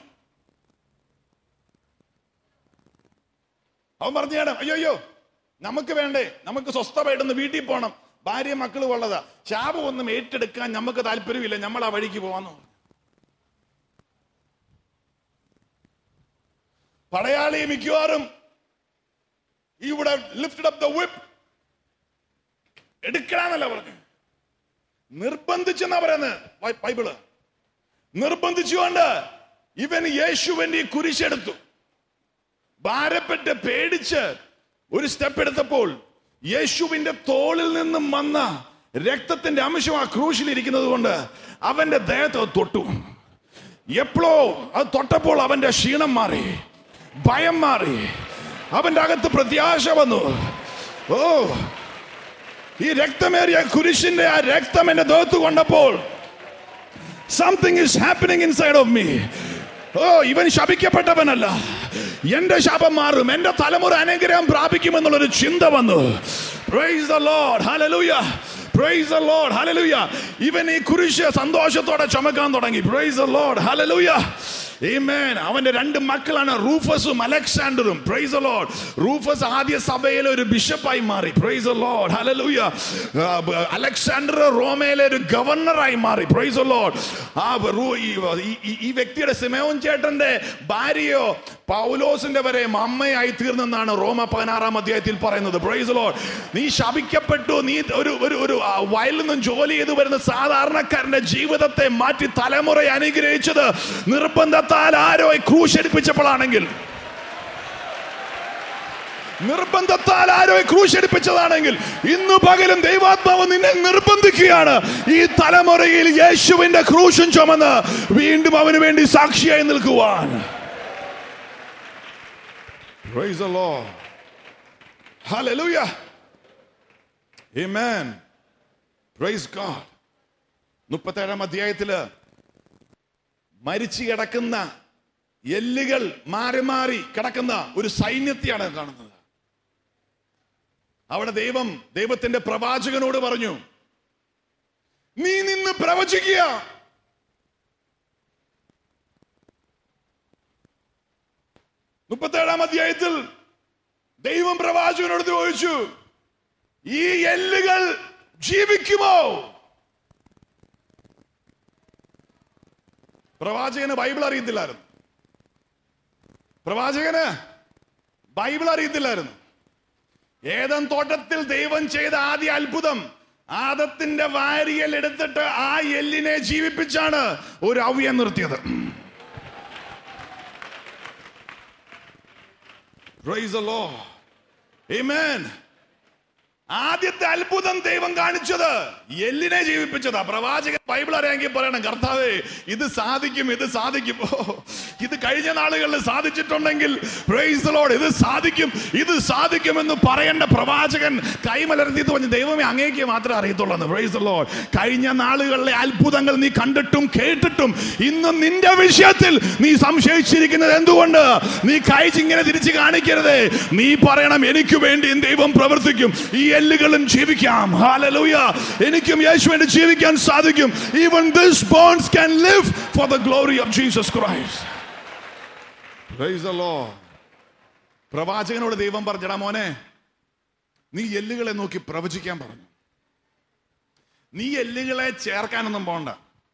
അവൻ പറഞ്ഞു, അയ്യോ നമുക്ക് വേണ്ടേ, നമുക്ക് സ്വസ്ഥമായിട്ടൊന്ന് വീട്ടിൽ പോകണം, ഭാര്യ മക്കള് ഉള്ളതാ, ശാപം ഒന്നും ഏറ്റെടുക്കാൻ നമുക്ക് താല്പര്യമില്ല, നമ്മൾ ആ വഴിക്ക് പോവാന്ന് പറഞ്ഞു. പടയാളി മിക്കവാറും ഇവിടെ ലിഫ്റ്റഡ് അപ്പ് ദ വിപ്പ് എടുക്കണമെന്നല്ല പറഞ്ഞു, നിർബന്ധിച്ചെന്നാ പറയുന്നത് ബൈബിള്. നിർബന്ധിച്ചുകൊണ്ട് ഇവൻ യേശുവിന്റെ കുരിശെടുത്തു. ഭാരപ്പെട്ട് പേടിച്ച് ഒരു സ്റ്റെപ്പ് എടുത്തപ്പോൾ യേശുവിന്റെ തോളിൽ നിന്നും വന്ന രക്തത്തിന്റെ അംശം ആ ക്രൂശിൽ ഇരിക്കുന്നത് കൊണ്ട് അവന്റെ ദേഹത്തെ തൊട്ടു. എപ്പോഴോ അത് തൊട്ടപ്പോൾ അവന്റെ ക്ഷീണം മാറി, ഭയം മാറി, അവന്റെ അകത്ത് പ്രത്യാശ വന്നു. ഓ, ഈ രക്തമേറിയ കുരിശിന്റെ ആ രക്തം എന്റെ ദേഹത്ത് കൊണ്ടപ്പോൾ Something is happening inside of me. ഓ, ഇവൻ ശപിക്കപ്പെട്ടവനല്ല, എന്റെ ശാപം മാറും, എന്റെ തലമുറ അനുഗ്രഹം പ്രാപിക്കുമെന്നുള്ളൊരു ചിന്ത വന്നു. Praise the Lord, hallelujah. Praise the Lord, hallelujah. ഇവൻ ഈ കുരിശ് സന്തോഷത്തോടെ ചുമക്കാൻ തുടങ്ങി. Praise the Lord, hallelujah. Amen. അവന്റെ രണ്ട് മക്കളാണ് റൂഫസും അലക്സാണ്ടറും. Praise the Lord. റൂഫസ് ആദ്യ സഭയിലെ ഒരു ബിഷപ്പായി മാറി. Praise the Lord, hallelujah. Alexander റോമയിലെ ഒരു ഗവർണറായി മാറി. Praise the Lord. ഈ വ്യക്തിയുടെ സിമയോൻ ചേട്ടന്റെ ഭാര്യയോ പൗലോസിന്റെ വരെ അമ്മയായി തീർന്നെന്നാണ് റോമ 16 അധ്യായത്തിൽ പറയുന്നത്. Praise the Lord. നീ ശപിക്കപ്പെട്ടു, നീ ഒരു വയലിൽ നിന്നും ജോലി ചെയ്തു വരുന്ന സാധാരണക്കാരന്റെ ജീവിതത്തെ മാറ്റി തലമുറയെ അനുഗ്രഹിച്ചത് നിർബന്ധത്താൽ ആരോ ക്രൂശടിപ്പിച്ചപ്പോഴാണെങ്കിൽ, നിർബന്ധത്താൽ ആരോ ക്രൂശടിപ്പിച്ചതാണെങ്കിൽ, ഇന്ന് പകലും ദൈവാത്മാവ് നിന്നെ നിർബന്ധിക്കുകയാണ് ഈ തലമുറയിൽ യേശുവിന്റെ ക്രൂശും ചുമന്ന് വീണ്ടും അവന് വേണ്ടി സാക്ഷിയായി നിൽക്കുവാൻ. Praise the Lord, hallelujah, amen, praise God. 37 അധ്യായത്തില് മരിച്ചു കിടക്കുന്ന എല്ലുകൾ മാറി മാറി കിടക്കുന്ന ഒരു സൈന്യത്തെയാണ് കാണുന്നത്. അവിടെ ദൈവത്തിന്റെ പ്രവാചകനോട് പറഞ്ഞു, നീ നിന്ന് പ്രവചിക്കുക. മുപ്പത്തേഴാം അധ്യായത്തിൽ ദൈവം പ്രവാചകനോട് ചോദിച്ചു, ഈ എല്ലുകൾ ജീവിക്കുമോ? പ്രവാചകന് ബൈബിൾ അറിയത്തില്ലായിരുന്നു. ഏദൻ തോട്ടത്തിൽ ദൈവം ചെയ്ത ആദ്യ അത്ഭുതം, ആദത്തിന്റെ വാരിയൽ എടുത്തിട്ട് ആ എല്ലിനെ ജീവിപ്പിച്ചാണ് ഒരു അവ്യം നിർത്തിയത്. Praise the Lord, amen. ആദ്യത്തെ അത്ഭുതം ദൈവം കാണിച്ചത് എല്ലിനെ ജീവിപ്പിച്ചതാ. പ്രവാചകൻ ബൈബിൾ അറിയാമെങ്കിൽ പറയണം, കർത്താവേ ഇത് സാധിക്കും, ഇത് സാധിക്കും. ഇത് കഴിഞ്ഞ നാളുകളിൽ സാധിച്ചിട്ടുണ്ടെങ്കിൽ പ്രൈസ് ദി ലോർഡ്, ഇത് സാധിക്കും, ഇത് സാധിക്കുമെന്ന് പറയേണ്ട പ്രവാചകൻ കൈമലർത്തിയിട്ട് പറഞ്ഞു, ദൈവമേ അങ്ങേക്ക് മാത്രമേ അറിയത്തുള്ളൂ. Praise the Lord. കഴിഞ്ഞ നാളുകളിലെ അത്ഭുതങ്ങൾ നീ കണ്ടിട്ടും കേട്ടിട്ടും ഇന്ന് നിന്റെ വിഷയത്തിൽ നീ സംശയിച്ചിരിക്കുന്നത് എന്തുകൊണ്ട്? നീ കൈച്ചിങ്ങനെ തിരിച്ച് കാണിക്കരുതേ. നീ പറയണം, എനിക്ക് വേണ്ടി ദൈവം പ്രവർത്തിക്കും, ഈ എല്ലുകളും ജീവിക്കാം. ഹല്ലേലൂയ. എനിക്കും യേശുവിനെ ജീവിക്കാൻ സാധിക്കും. Even these bones can live for the glory of Jesus Christ. Praise the Lord. പ്രവാചകനോട് ദൈവം പറഞ്ഞടാ, മോനെ നീ എല്ലുകളെ നോക്കി പ്രവചിക്കാൻ പറഞ്ഞു. നീ എല്ലുകളെ ചേർക്കാനൊന്നും പോണ്ട.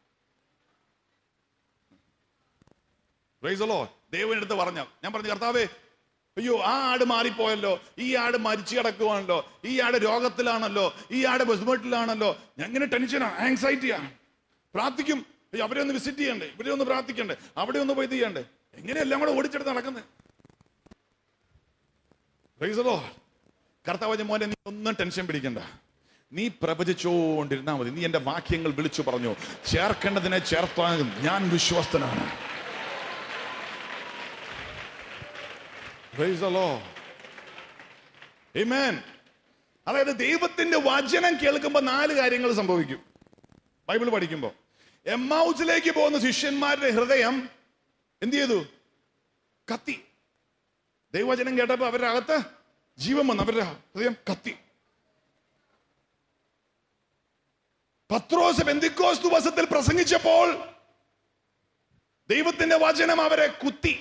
Praise the Lord. ദൈവം എടുത്ത് പറഞ്ഞു, ഞാൻ പറഞ്ഞു, കർത്താവേ അയ്യോ ആ ആട് മാറിപ്പോയല്ലോ, ഈ ആട് മരിച്ചു കിടക്കുവാണല്ലോ, ഈ ആട് രോഗത്തിലാണല്ലോ, ഈ ആട് ബുദ്ധിമുട്ടിലാണല്ലോ. ഞാൻ ഇങ്ങനെ ടെൻഷനാ, ആങ്സൈറ്റിയാണ്. പ്രാർത്ഥിക്കും, അവരെ ഒന്ന് വിസിറ്റ് ചെയ്യണ്ടേ, ഇവിടെ ഒന്ന് പ്രാർത്ഥിക്കണ്ടേ, അവിടെ ഒന്ന് പോയി ചെയ്യണ്ടേ, എങ്ങനെയെല്ലാം കൂടെ ഓടിച്ചെടുത്ത് നടക്കുന്നത്. കർത്താവ് മോനെ നീ ഒന്നും ടെൻഷൻ പിടിക്കണ്ട, നീ പ്രവചിച്ചോണ്ടിരുന്നാ മതി. നീ എന്റെ വാക്യങ്ങൾ വിളിച്ചു പറഞ്ഞു, ചേർക്കേണ്ടതിനെ ചേർത്താൻ ഞാൻ വിശ്വസ്തനാണ്. Praise the Lord, amen. അതായത് ദൈവത്തിന്റെ വചനം കേൾക്കുമ്പോൾ 4 കാര്യങ്ങൾ സംഭവിക്കും. ബൈബിൾ പഠിക്കുമ്പോൾ എമ്മൗസിലേക്ക് പോകുന്ന ശിഷ്യന്മാരുടെ ഹൃദയം എന്ത് ചെയ്തു? കത്തി. ദൈവവചനം കേട്ടപ്പോ അവരുടെ അകത്ത് ജീവൻ വന്നു, അവരുടെ ഹൃദയം കത്തി. പത്രോസ് പെന്തിക്കോസ്ത് ദിവസത്തിൽ പ്രസംഗിച്ചപ്പോൾ ദൈവത്തിന്റെ വചനം അവരെ കുത്തി.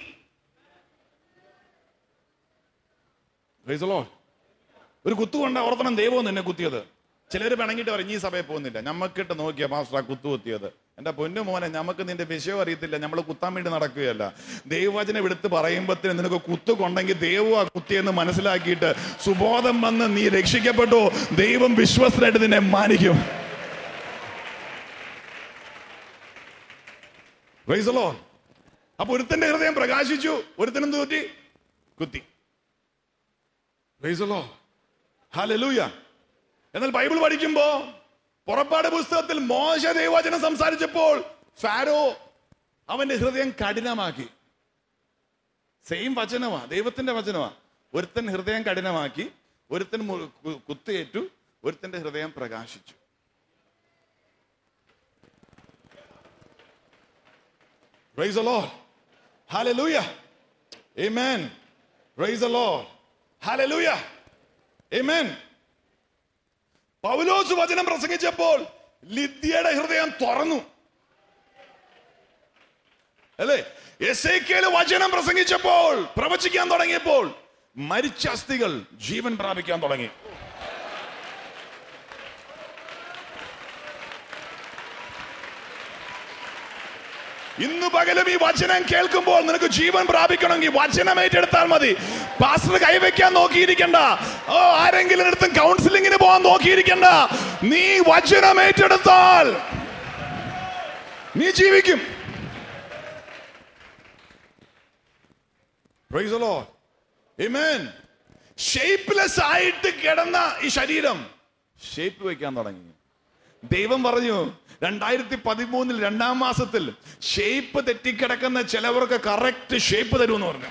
ഒരു കുത്തുകൊണ്ട ഓർത്തണം, ദൈവം നിന്നെ കുത്തിയത്. ചിലര് പിണങ്ങിട്ട് പറയും, ഈ സഭയിൽ പോകുന്നില്ല, ഞമ്മക്കിട്ട് നോക്കിയ പാസ്റ്റർ കുത്തു കുത്തിയത്. എന്റെ പൊന്നു മോനെ, നമുക്ക് നിന്റെ വിഷയം അറിയത്തില്ല, നമ്മൾ കുത്താൻ വേണ്ടി നടക്കുകയല്ല. ദൈവവചനം എടുത്ത് പറയുമ്പോഴത്തേന് നിനക്ക് കുത്തുകൊണ്ടെങ്കിൽ ദൈവം ആ കുത്തിയെന്ന് മനസ്സിലാക്കിയിട്ട് സുബോധം വന്ന് നീ രക്ഷിക്കപ്പെട്ടോ, ദൈവം വിശ്വസ്തനായിട്ട് നിന്നെ മാനിക്കും. Praise the Lord. അപ്പൊ ഒരുത്തന്റെ ഹൃദയം പ്രകാശിച്ചു, ഒരുത്തനെന്ത് കുത്തി? കുത്തി. Praise the Lord, hallelujah. എന്നാൽ ബൈബിൾ പഠിക്കുമ്പോ പുറപ്പാട് പുസ്തകത്തിൽ മോശ ദൈവവചനം സംസാരിച്ചപ്പോൾ ഫാരോ അവന്റെ ഹൃദയം കഠിനമാക്കി. സെയിം വചനമാ, ദൈവത്തിന്റെ വചനമാ. ഒരുത്തൻ ഹൃദയം കഠിനമാക്കി, ഒരുത്തൻ കുത്തേറ്റു, ഒരുത്തന്റെ ഹൃദയം പ്രകാശിച്ചു. Praise the Lord. Hallelujah. Amen. Praise the Lord. Hallelujah. Amen. പൗലോസ് വചനം പ്രസംഗിച്ചപ്പോൾ ലിദ്യയുടെ ഹൃദയം തുറന്നു, അല്ലേ? എസേക്കിയേൽ വചനം പ്രസംഗിച്ചപ്പോൾ, പ്രവചിക്കാൻ തുടങ്ങിയപ്പോൾ മരിച്ച അസ്ഥികൾ ജീവൻ പ്രാപിക്കാൻ തുടങ്ങി. ഇന്ന് പകലും ഈ വചനം കേൾക്കുമ്പോൾ നിനക്ക് ജീവൻ പ്രാപിക്കണമെങ്കിൽ വചനം ഏറ്റെടുത്താൽ മതി. പാസ്റ്റർ കൈവയ്ക്കാൻ നോക്കിയിരിക്കണ്ട, ആരെങ്കിലും അടുത്തും കൗൺസിലിങ്ങിന് പോകാൻ നോക്കിയിരിക്കണ്ട. നീ വചനം ഏറ്റെടുത്താൽ നീ ജീവിക്കും. Praise the Lord. Amen. Shapeless ആയിട്ട് കിടന്ന ഈ ശരീരം ഷേപ്പ് വെക്കാൻ തുടങ്ങി. ദൈവം പറഞ്ഞു 2013 2-ാം മാസത്തിൽ ഷേപ്പ് തെറ്റിക്കിടക്കുന്ന ചിലവർക്ക് കറക്റ്റ് ഷേപ്പ് തരുമെന്ന് പറഞ്ഞു.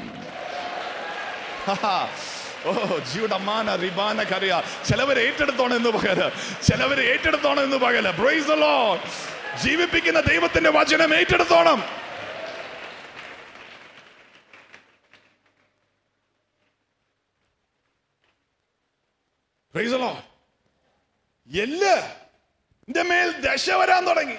ചിലവർ ഏറ്റെടുത്തോണം എന്ന് പകല്. Praise the Lord. ജീവിപ്പിക്കുന്ന ദൈവത്തിന്റെ വചനം ഏറ്റെടുത്തോണം. Praise the Lord. എല്ലിന്റെ മേൽ ദശ വരാൻ തുടങ്ങി.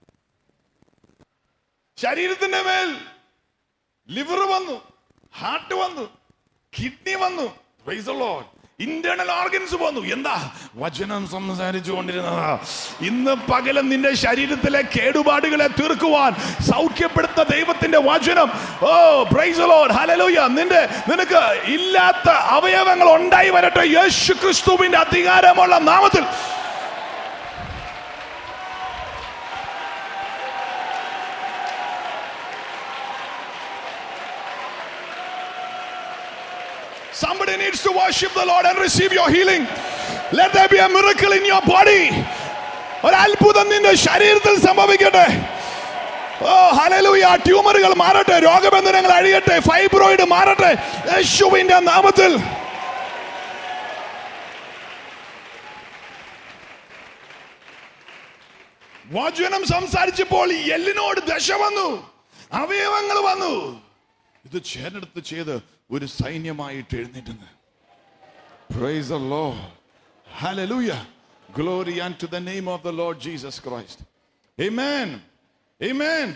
ശരീരത്തിന്റെ മേൽ ലിവർ വന്നു, ഹാർട്ട് വന്നു, കിഡ്നി വന്നു. Praise the Lord. Internal organs വന്നു. എന്താ? വചനം സംസാരിച്ചു കൊണ്ടിരുന്നതാ. ഇന്ന് പകലും നിന്റെ ശരീരത്തിലെ കേടുപാടുകളെ തീർക്കുവാൻ സൗഖ്യപ്പെടുത്ത ദൈവത്തിന്റെ വചനം. Praise the Lord. Hallelujah. നിനക്ക് ഇല്ലാത്ത അവയവങ്ങൾ ഉണ്ടായി വരട്ടെ യേശു ക്രിസ്തുവിന്റെ അധികാരമുള്ള നാമത്തിൽ. Somebody needs to worship the Lord and receive your healing. Let there be a miracle in your body. ഒരു അത്ഭുതം നിന്റെ ശരീരത്തിൽ സംഭവിക്കട്ടെ. ഹല്ലേലൂയ. ട്യൂമറുകൾ മാറട്ടെ, രോഗബന്ധനങ്ങൾ അഴിയട്ടെ, ഫൈബ്രോയിഡ് മാറട്ടെ യേശുവിന്റെ നാമത്തിൽ. വചനം സംസാരിച്ചപ്പോൾ എല്ലിനോട് ദശ വന്നു, അവയവങ്ങൾ വന്നു. ഇത് ചേർന്നെടുത്ത് ചെയ്ത് ഒരു സൈന്യമായിട്ട് എഴുന്നേറ്റുന്നു. Praise the Lord. Hallelujah. Glory unto the name of the Lord Jesus Christ. Amen. Amen.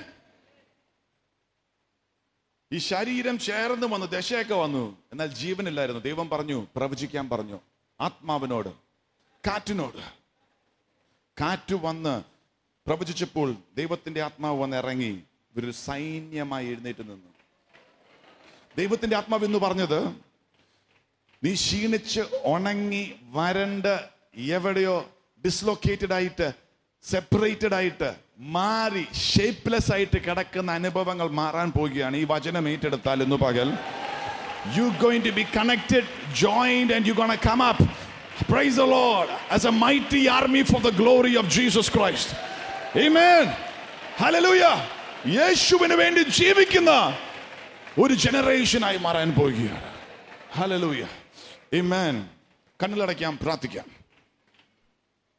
ഈ ശരീരം ചേർന്ന് വന്നു, ദശയൊക്കെ വന്നു, എന്നാൽ ജീവനില്ലായിരുന്നു. ദൈവം പറഞ്ഞു, പ്രവചിക്കാൻ പറഞ്ഞു ആത്മാവിനോട്, കാറ്റിനോട്. കാറ്റ് വന്ന് പ്രവചിച്ചപ്പോൾ ദൈവത്തിന്റെ ആത്മാവ് വന്ന് ഇറങ്ങി ഒരു സൈന്യമായി എഴുന്നേറ്റ് നിന്നു. ദൈവത്തിന്റെ ആത്മാവ് എന്ന് പറഞ്ഞത്, നീ ക്ഷീണിച്ച് ഉണങ്ങി വരണ്ട് എവിടെയോ ഡിസ്ലൊക്കേറ്റഡ് ആയിട്ട്, സെപ്പറേറ്റഡ് ആയിട്ട്, മാറി ഷേപ്പ്ലെസ് ആയിട്ട് കിടക്കുന്ന അനുഭവങ്ങൾ മാറാൻ പോവുകയാണ്. ഈ വചനം ഏറ്റെടുത്താൽ ഇന്ന് പകൽ you going to be connected, joined, and you're going to come up, praise the Lord, as a mighty army for the glory of Jesus Christ. Amen. Hallelujah. യേശുവിന് വേണ്ടി ജീവിക്കുന്ന ഒരു ജനറേഷനായി മാറാൻ പോവുകയാണ്. ഹല്ലേലൂയ. ആമേൻ. കണ്ണുകളടയ്ക്കാം, പ്രാർത്ഥിക്കാം.